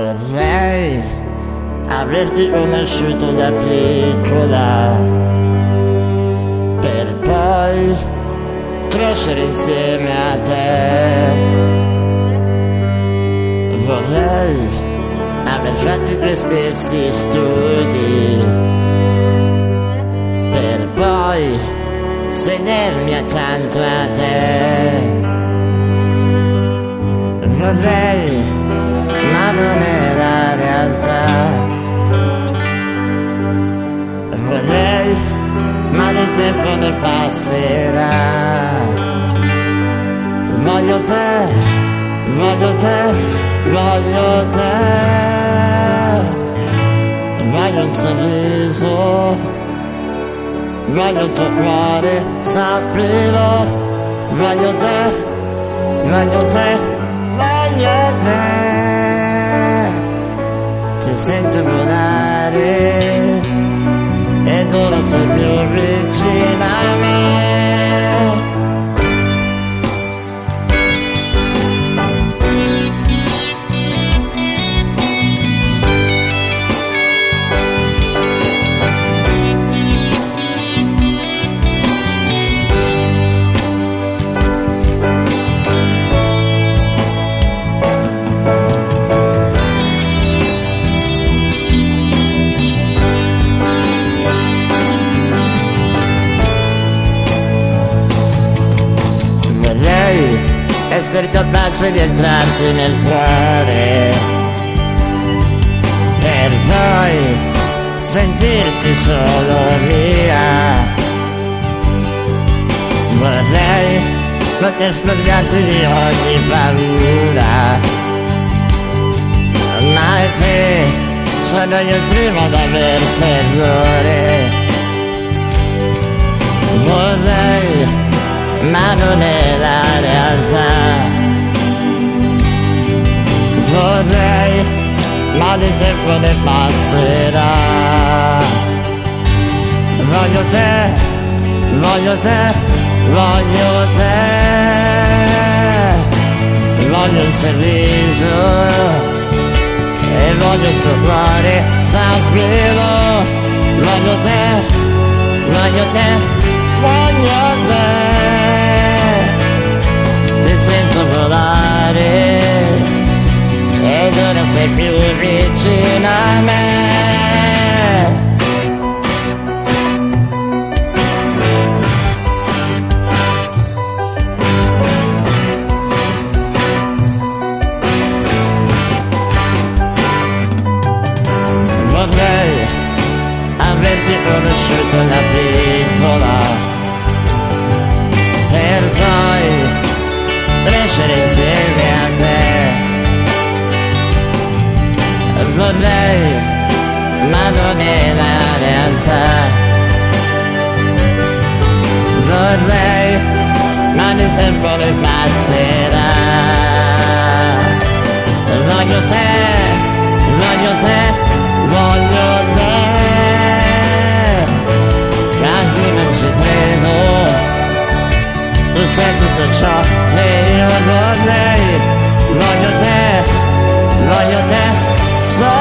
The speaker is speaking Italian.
Vorrei averti conosciuto da piccola, per poi crescere insieme a te. Vorrei aver fatto i tuoi stessi studi, per poi sedermi accanto a te. Vorrei, ma non è la realtà. Vorrei, ma il tempo ne passerà. Voglio te, voglio te, voglio te. Voglio un sorriso, voglio il tuo cuore, saprilo. Voglio te, voglio te, voglio te. Ti sento volare ed ora sei più vicino a me. Essere capace di entrarti nel cuore, per poi sentirti solo mia. Vorrei poter spogliarti di ogni paura, ma te sono io il primo ad aver terrore. Vorrei, ma non è la realtà. Vorrei, ma il tempo ne passerà. Voglio te, voglio te, voglio te. Voglio il sorriso e voglio il tuo cuore, saprilo. Voglio te, voglio te, voglio te. Ti sento volare ed ora sei più vicino a me. Vorrei averti conosciuto da piccola, per poi crescere insieme a te. Vorrei, ma non è la realtà. Vorrei, ma il tempo ne passerà. Voglio te, voglio te, voglio te. Quasi non ci credo, tu sei tutto ciò che io vorrei. Voglio te, so